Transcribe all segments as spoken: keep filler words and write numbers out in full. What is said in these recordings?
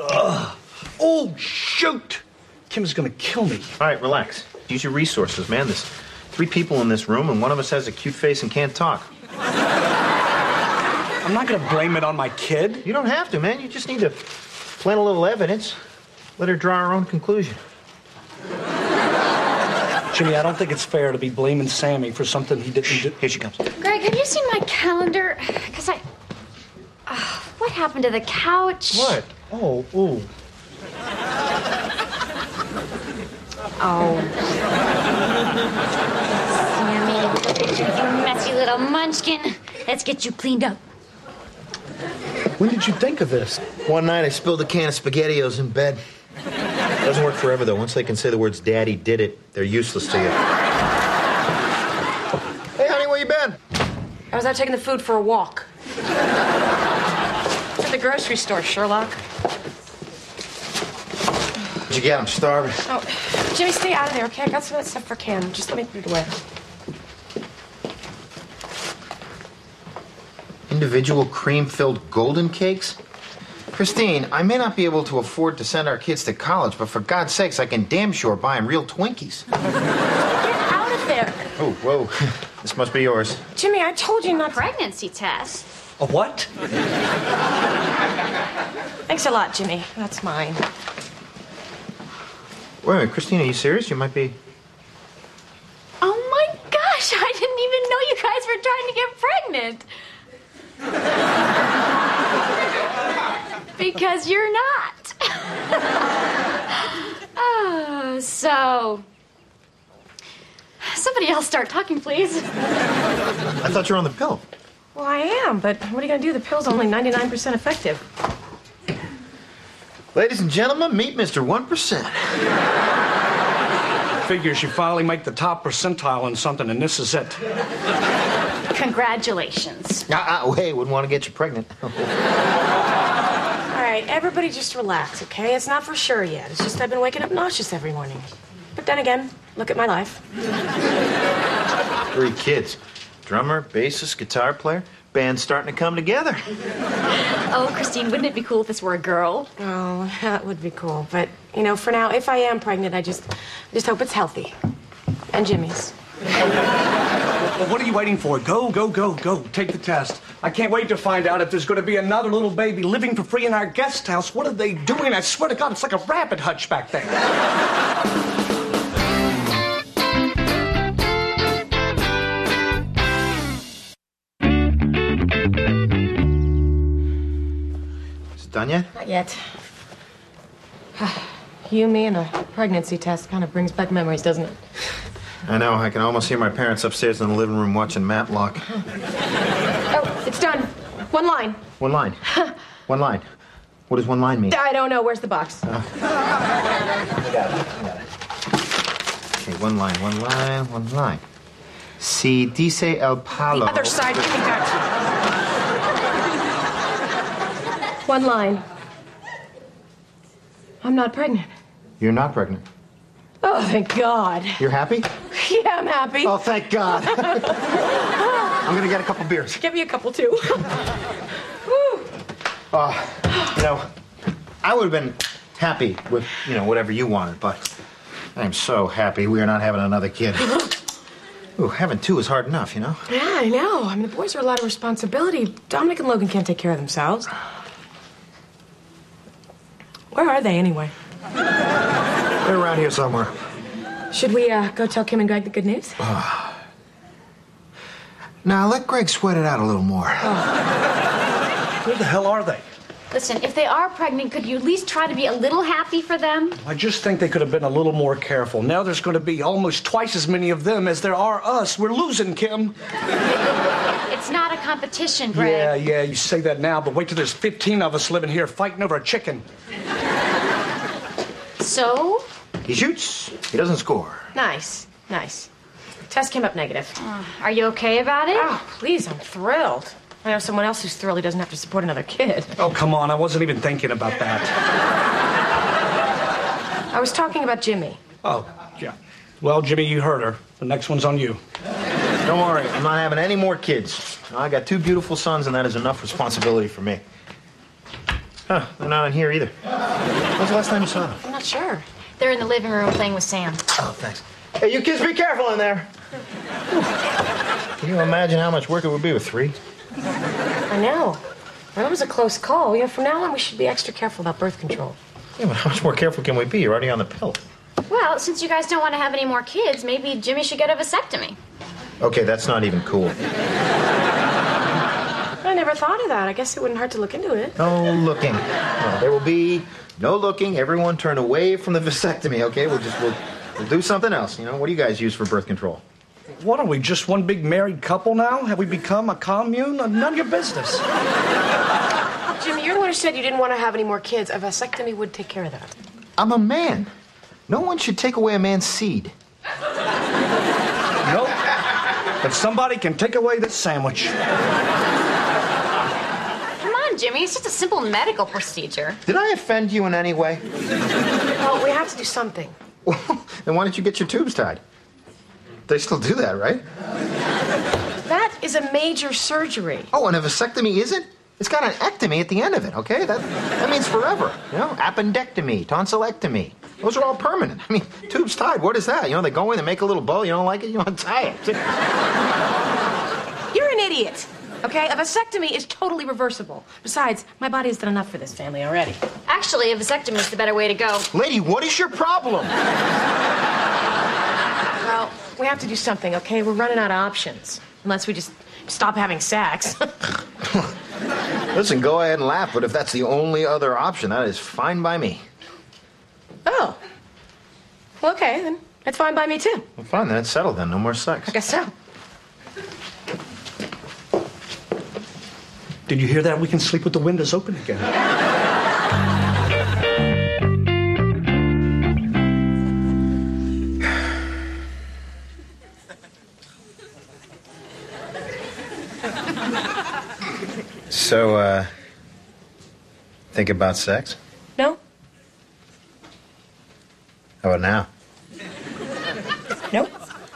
Ugh. Oh, shoot! Kim's gonna kill me. All right, relax. Use your resources, man. There's three people in this room, and one of us has a cute face and can't talk. I'm not gonna blame it on my kid. You don't have to, man. You just need to plant a little evidence. Let her draw her own conclusion. Jimmy, I don't think it's fair to be blaming Sammy for something he didn't do. Here she comes. Greg, have you seen my calendar? Because I... Uh, what happened to the couch? What? Oh, ooh. Oh. Sammy, you messy little munchkin. Let's get you cleaned up. When did you think of this? One night I spilled a can of SpaghettiOs in bed. Doesn't work forever, though. Once they can say the words Daddy did it, they're useless to you. Hey, honey, where you been? I was out taking the food for a walk. At the grocery store, Sherlock. What'd you get? I'm starving. Oh, Jimmy, stay out of there, okay? I got some of that stuff for Cam. Just let me put it away. Individual cream-filled golden cakes? Christine, I may not be able to afford to send our kids to college, but for God's sakes, I can damn sure buy them real Twinkies. Get out of there. Oh, whoa. This must be yours. Jimmy, I told you not to... Pregnancy test? A what? Thanks a lot, Jimmy. That's mine. Wait a minute, Christine, are you serious? You might be... Oh, my gosh. I didn't even know you guys were trying to get pregnant. Because you're not. Oh, so... Somebody else start talking, please. I thought you were on the pill. Well, I am, but what are you going to do? The pill's only ninety-nine percent effective. Ladies and gentlemen, meet Mister one percent. Figures you finally make the top percentile in something, and this is it. Congratulations. Uh, uh, hey, wouldn't want to get you pregnant. All right, everybody just relax, okay? It's not for sure yet. It's just I've been waking up nauseous every morning. But then again, look at my life. Three kids. Drummer, bassist, guitar player. Band's starting to come together. Oh, Christine, wouldn't it be cool if this were a girl? Oh, that would be cool. But, you know, for now, if I am pregnant, I just, I just hope it's healthy. And Jimmy's. Well, what are you waiting for? Go, go, go, go. Take the test. I can't wait to find out if there's going to be another little baby living for free in our guest house. What are they doing? I swear to God, it's like a rabbit hutch back there. Is it done yet? Not yet. You, me, and a pregnancy test kind of brings back memories, doesn't it? I know. I can almost hear my parents upstairs in the living room watching Matlock. Oh, it's done. One line. One line. One line. What does one line mean? I don't know. Where's the box? Uh, I got it. I got it. Okay, one line, one line, one line. Si dice el palo. The other side. Give me that. One line. I'm not pregnant. You're not pregnant. Oh, thank God. You're happy? Yeah, I'm happy. Oh, thank God. I'm gonna get a couple beers. Give me a couple, too. Uh, you know, I would have been happy with, you know, whatever you wanted, but I'm so happy we are not having another kid. Ooh, having two is hard enough, you know? Yeah, I know. I mean, the boys are a lot of responsibility. Dominic and Logan can't take care of themselves. Where are they, anyway? They're around here somewhere. Should we uh, go tell Kim and Greg the good news? Uh, now, let Greg sweat it out a little more. Oh. Where the hell are they? Listen, if they are pregnant, could you at least try to be a little happy for them? I just think they could have been a little more careful. Now there's going to be almost twice as many of them as there are us. We're losing, Kim. It's not a competition, Greg. Yeah, yeah, you say that now, but wait till there's fifteen of us living here fighting over a chicken. So? He shoots, he doesn't score. Nice, nice. Test came up negative. Uh, are you okay about it? Oh, please, I'm thrilled. I know someone else who's thrilled he doesn't have to support another kid. Oh, come on, I wasn't even thinking about that. I was talking about Jimmy. Oh, yeah. Well, Jimmy, you heard her. The next one's on you. Don't worry, I'm not having any more kids. I got two beautiful sons, and that is enough responsibility for me. Huh, they're not in here either. When's the last time you saw them? I'm not sure. They're in the living room playing with Sam. Oh, thanks. Hey, you kids, be careful in there. Can you imagine how much work it would be with three? I know. That was a close call. You know, from now on, we should be extra careful about birth control. Yeah, but how much more careful can we be? You're already on the pill. Well, since you guys don't want to have any more kids, maybe Jimmy should get a vasectomy. Okay, that's not even cool. I never thought of that. I guess it wouldn't hurt to look into it. No looking. No, there will be no looking. Everyone turn away from the vasectomy, okay? We'll just, we'll, we'll do something else. You know, what do you guys use for birth control? What are we, just one big married couple now? Have we become a commune? None of your business. Jimmy, you're the one who said you didn't want to have any more kids. A vasectomy would take care of that. I'm a man. No one should take away a man's seed. Nope. But somebody can take away this sandwich. Come on, Jimmy. It's just a simple medical procedure. Did I offend you in any way? Well, we have to do something. Then why don't you get your tubes tied? They still do that, right? That is a major surgery. Oh, and a vasectomy isn't? It's got an ectomy at the end of it, okay? That that means forever. You know, appendectomy, tonsillectomy. Those are all permanent. I mean, tubes tied, what is that? You know, they go in, they make a little bow, you don't like it, you untie it. You're an idiot, okay? A vasectomy is totally reversible. Besides, my body has done enough for this family already. Actually, a vasectomy is the better way to go. Lady, what is your problem? Well, we have to do something, okay? We're running out of options. Unless we just stop having sex. Listen, go ahead and laugh, but if that's the only other option, that is fine by me. Oh. Well, okay, then. That's fine by me, too. Well, fine, then it's settled then. No more sex. I guess so. Did you hear that? We can sleep with the windows open again. So, uh, think about sex? No? How about now? Nope.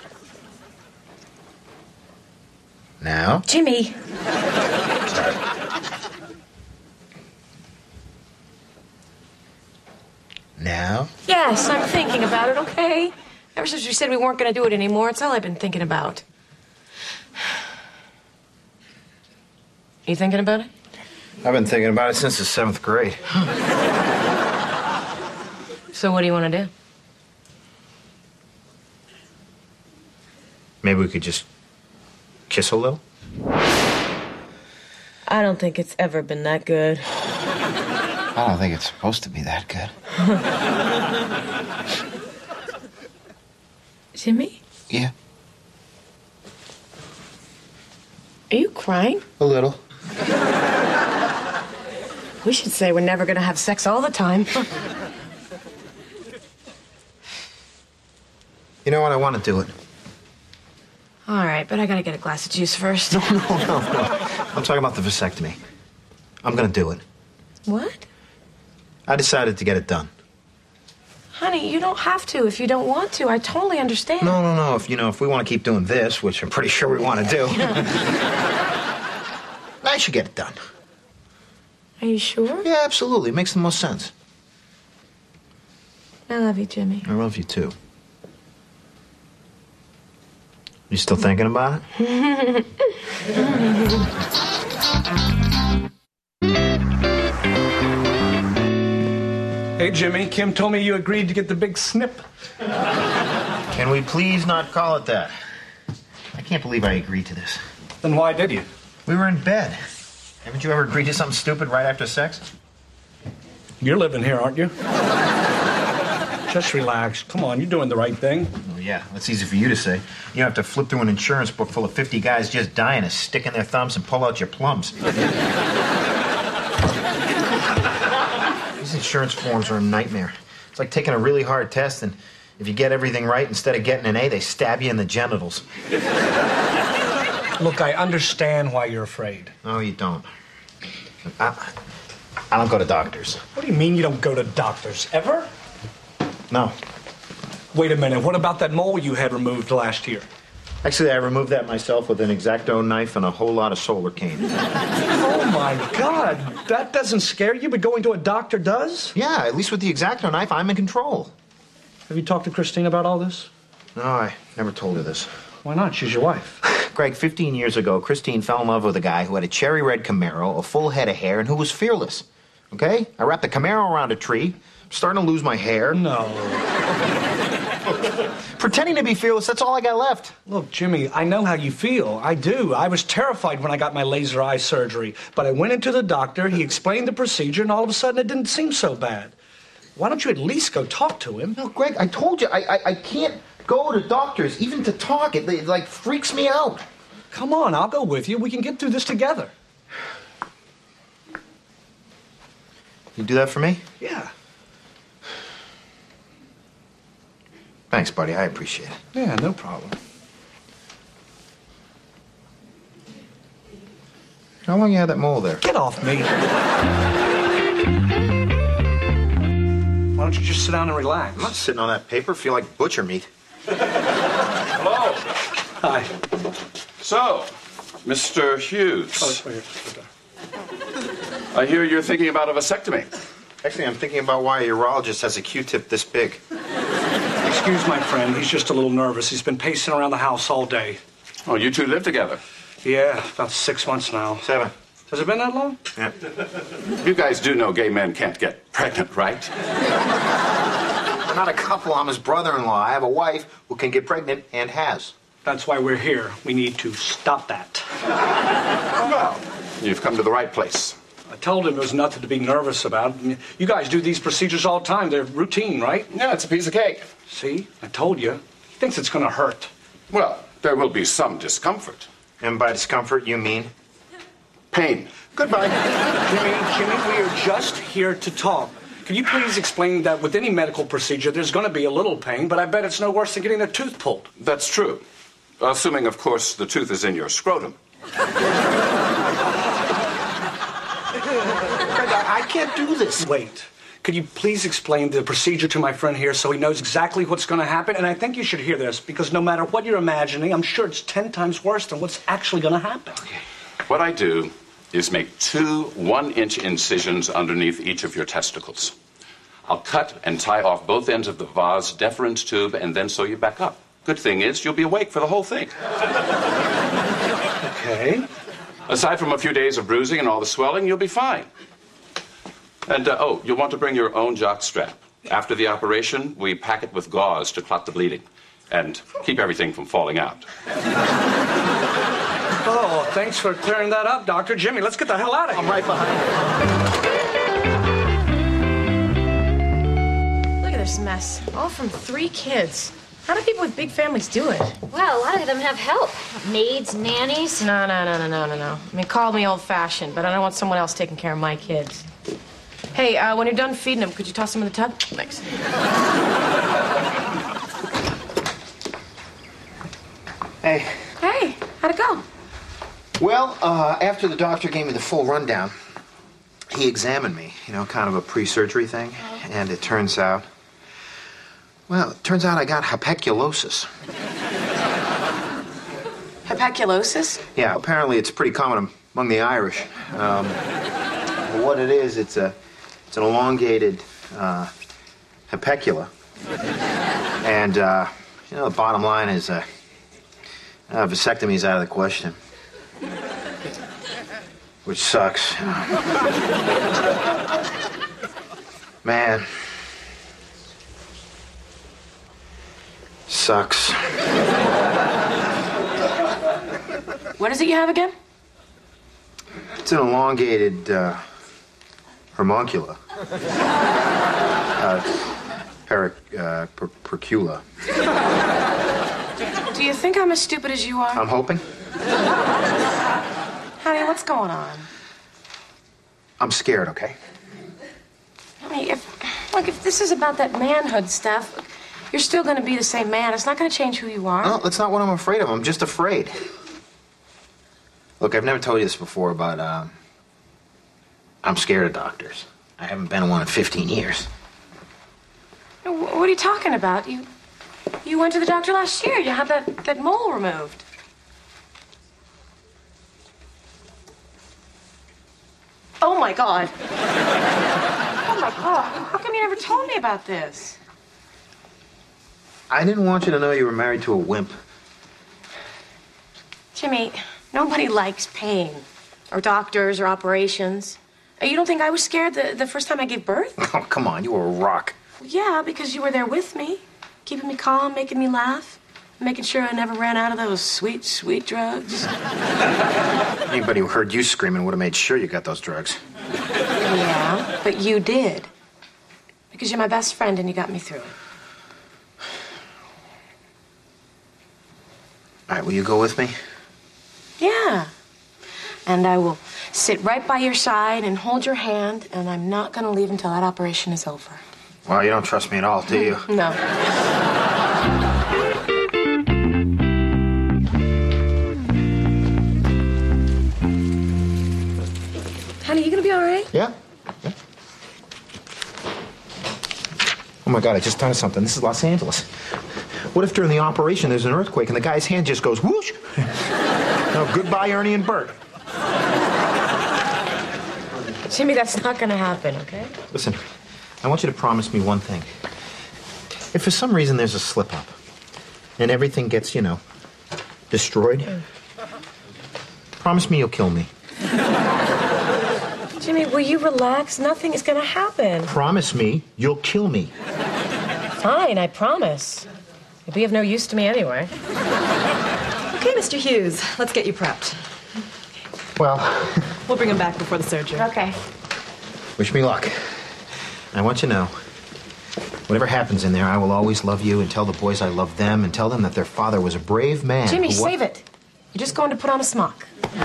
Now? Jimmy. Now? Yes, I'm thinking about it, okay? Ever since we said we weren't going to do it anymore, it's all I've been thinking about. You thinking about it? I've been thinking about it since the seventh grade. So what do you want to do? Maybe we could just kiss a little? I don't think it's ever been that good. I don't think it's supposed to be that good. Jimmy? Yeah. Are you crying? A little. We should say we're never going to have sex all the time. You know what? I want to do it. All right, but I got to get a glass of juice first. No, no, no, no. I'm talking about the vasectomy. I'm going to do it. What? I decided to get it done. Honey, you don't have to if you don't want to. I totally understand. No, no, no. If, you know, if we want to keep doing this, which I'm pretty sure we want to do, I should get it done. Are you sure? Yeah, absolutely. It makes the most sense. I love you, Jimmy. I love you, too. You still thinking about it? Hey, Jimmy, Kim told me you agreed to get the big snip. Can we please not call it that? I can't believe I agreed to this. Then why did you? We were in bed. Haven't you ever agreed to something stupid right after sex? You're living here, aren't you? Just relax. Come on, you're doing the right thing. Oh, yeah, that's easy for you to say. You don't have to flip through an insurance book full of fifty guys just dying to stick in their thumbs and pull out your plums. These insurance forms are a nightmare. It's like taking a really hard test, and if you get everything right, instead of getting an A, they stab you in the genitals. Look, I understand why you're afraid. No, you don't. I, I don't go to doctors. What do you mean you don't go to doctors? Ever? No. Wait a minute. What about that mole you had removed last year? Actually, I removed that myself with an X-Acto knife and a whole lot of solar cane. Oh, my God. That doesn't scare you, but going to a doctor does? Yeah, at least with the X-Acto knife, I'm in control. Have you talked to Christine about all this? No, I never told her this. Why not? She's your wife. Greg, fifteen years ago, Christine fell in love with a guy who had a cherry red Camaro, a full head of hair, and who was fearless. Okay? I wrapped the Camaro around a tree. I'm starting to lose my hair. No. Pretending to be fearless, that's all I got left. Look, Jimmy, I know how you feel. I do. I was terrified when I got my laser eye surgery. But I went into the doctor, he explained the procedure, and all of a sudden it didn't seem so bad. Why don't you at least go talk to him? No, Greg, I told you, I, I, I can't go to doctors, even to talk. It, it, like, freaks me out. Come on, I'll go with you. We can get through this together. You do that for me? Yeah. Thanks, buddy. I appreciate it. Yeah, no problem. How long you had that mole there? Get off me. Why don't you just sit down and relax? I'm not sitting on that paper. Feel like butcher meat. Hello. Hi. So, Mister Hughes. Oh, it's right here. I hear you're thinking about a vasectomy. Actually, I'm thinking about why a urologist has a Q-tip this big. Excuse my friend. He's just a little nervous. He's been pacing around the house all day. Oh, you two live together. Yeah, about six months now. Seven. Has it been that long? Yeah. You guys do know gay men can't get pregnant, right? We're not a couple. I'm his brother-in-law. I have a wife who can get pregnant and has. That's why we're here. We need to stop that. Well, you've come to the right place. I told him there was nothing to be nervous about. You guys do these procedures all the time. They're routine, right? Yeah, it's a piece of cake. See? I told you. He thinks it's going to hurt. Well, there will be some discomfort. And by discomfort, you mean? Pain. Goodbye. Jimmy, Jimmy, we are just here to talk. Can you please explain that with any medical procedure, there's going to be a little pain, but I bet it's no worse than getting a tooth pulled. That's true. Assuming, of course, the tooth is in your scrotum. I can't do this. Wait. Could you please explain the procedure to my friend here so he knows exactly what's going to happen? And I think you should hear this, because no matter what you're imagining, I'm sure it's ten times worse than what's actually going to happen. Okay. What I do is make two one-inch incisions underneath each of your testicles. I'll cut and tie off both ends of the vase deferens tube and then sew you back up. Good thing is, you'll be awake for the whole thing. Okay. Aside from a few days of bruising and all the swelling, you'll be fine. And, uh, oh, you'll want to bring your own jock strap. After the operation, we pack it with gauze to clot the bleeding and keep everything from falling out. Oh, thanks for clearing that up, Doctor Jimmy. Let's get the hell out of here. I'm right behind you. Look at this mess. All from three kids. How do people with big families do it? Well, a lot of them have help. Maids, nannies. No, no, no, no, no, no, no. I mean, call me old-fashioned, but I don't want someone else taking care of my kids. Hey, uh, when you're done feeding them, could you toss them in the tub? Thanks. Hey. Hey, how'd it go? Well, uh, after the doctor gave me the full rundown, he examined me, you know, kind of a pre-surgery thing, and it turns out, well, it turns out I got hapeculosis. Hapeculosis? Yeah, apparently it's pretty common among the Irish. Um, what it is, it's a, it's an elongated uh, hapecula, and uh, you know, the bottom line is, uh, uh, vasectomy is out of the question. Which sucks. Man. Sucks. What is it you have again? It's an elongated uh, homuncula. Uh, peric, uh, per, percula. Do you think I'm as stupid as you are? I'm hoping. Honey, what's going on? I'm scared, okay? I mean, if, look, if this is about that manhood stuff, you're still going to be the same man. It's not going to change who you are. No, that's not what I'm afraid of. I'm just afraid. Look, I've never told you this before, but um, I'm scared of doctors. I haven't been in one in fifteen years. What are you talking about? You, You went to the doctor last year. You had that, that mole removed. Oh, my God. Oh, my God. How come you never told me about this? I didn't want you to know you were married to a wimp. Jimmy, nobody likes pain. Or doctors or operations. You don't think I was scared the, the first time I gave birth? Oh, come on. You were a rock. Yeah, because you were there with me. Keeping me calm, making me laugh. Making sure I never ran out of those sweet, sweet drugs. Anybody who heard you screaming would have made sure you got those drugs. Yeah, but you did. Because you're my best friend and you got me through it. All right, will you go with me? Yeah. And I will sit right by your side and hold your hand, and I'm not going to leave until that operation is over. Well, you don't trust me at all, do you? No. Honey, you going to be all right? Yeah. yeah. Oh, my God, I just thought of something. This is Los Angeles. What if during the operation there's an earthquake and the guy's hand just goes whoosh? No, goodbye, Ernie and Bert. Jimmy, that's not going to happen, okay? Listen, I want you to promise me one thing. If for some reason there's a slip-up and everything gets, you know, destroyed, mm. promise me you'll kill me. Jimmy, will you relax? Nothing is going to happen. Promise me you'll kill me. Fine, I promise. You'll be of no use to me anyway. Okay, Mister Hughes, let's get you prepped. Well... We'll bring him back before the surgery. Okay. Wish me luck. I want you to know, whatever happens in there, I will always love you and tell the boys I love them and tell them that their father was a brave man. Jimmy, who... save it. You're just going to put on a smock.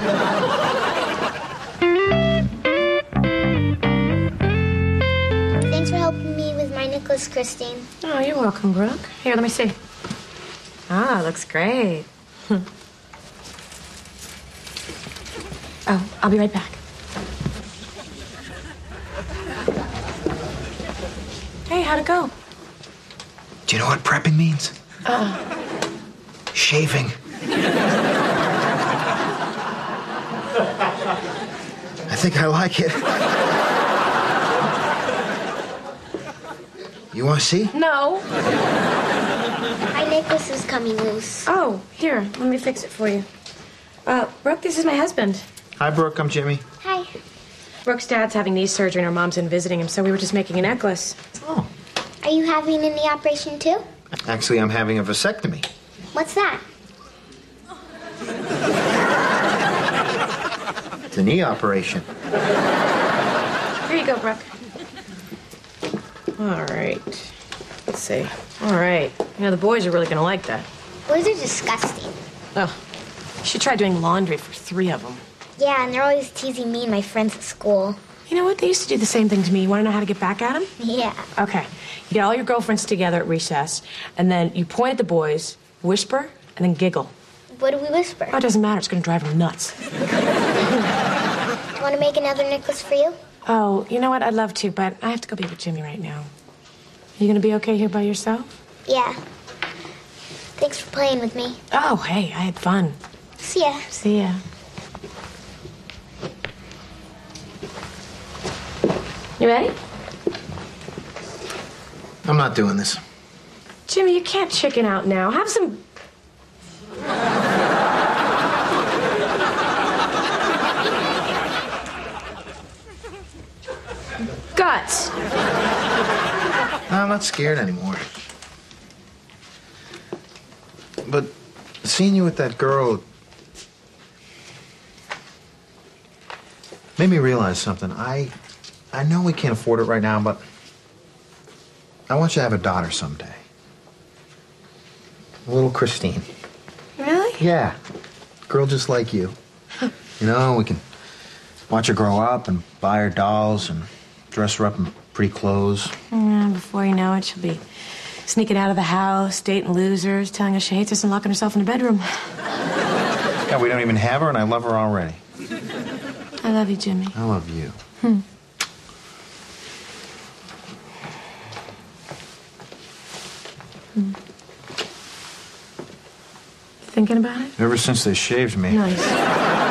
Thanks for helping me with my necklace, Christine. Oh, you're welcome, Brooke. Here, let me see. Ah, looks great. Oh, I'll be right back. Hey, how'd it go? Do you know what prepping means? Uh. Shaving. I think I like it. You want to see? No. My necklace is coming loose. Oh, here, let me fix it for you. Uh, Brooke, this is my husband. Hi, Brooke. I'm Jimmy. Hi. Brooke's dad's having knee surgery and her mom's in visiting him, so we were just making a necklace. Oh. Are you having a knee operation too? Actually, I'm having a vasectomy. What's that? It's a knee operation. Here you go, Brooke. All right. Let's see. All right. You know, the boys are really going to like that. Boys are disgusting. Oh. She tried doing laundry for three of them. Yeah, and they're always teasing me and my friends at school. You know what? They used to do the same thing to me. You want to know how to get back at them? Yeah. Okay. You get all your girlfriends together at recess, and then you point at the boys, whisper, and then giggle. What do we whisper? Oh, it doesn't matter. It's going to drive them nuts. Do you want to make another necklace for you? Oh, you know what? I'd love to, but I have to go be with Jimmy right now. Are you going to be okay here by yourself? Yeah. Thanks for playing with me. Oh, hey, I had fun. See ya. See ya. You ready? I'm not doing this. Jimmy, you can't chicken out now. Have some... guts. I'm not scared anymore. But seeing you with that girl made me realize something. I I know we can't afford it right now, but I want you to have a daughter someday. A little Christine. Really? Yeah. Girl just like you. You know, we can watch her grow up and buy her dolls and dress her up in pretty clothes. Yeah, before you know it, she'll be sneaking out of the house, dating losers, telling us she hates us and locking herself in the bedroom. Yeah, we don't even have her, and I love her already. I love you, Jimmy. I love you. Hmm. Hmm. thinking about it? Ever since they shaved me. Nice.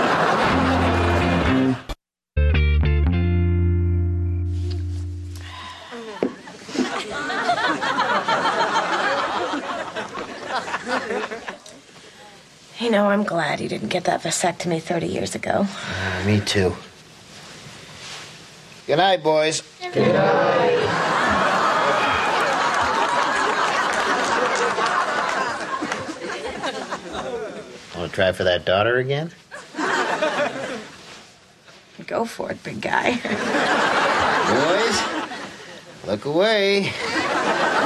You know, I'm glad you didn't get that vasectomy thirty years ago. Uh, me too. Good night, boys. Good night. Want to try for that daughter again? Go for it, big guy. Boys, look away.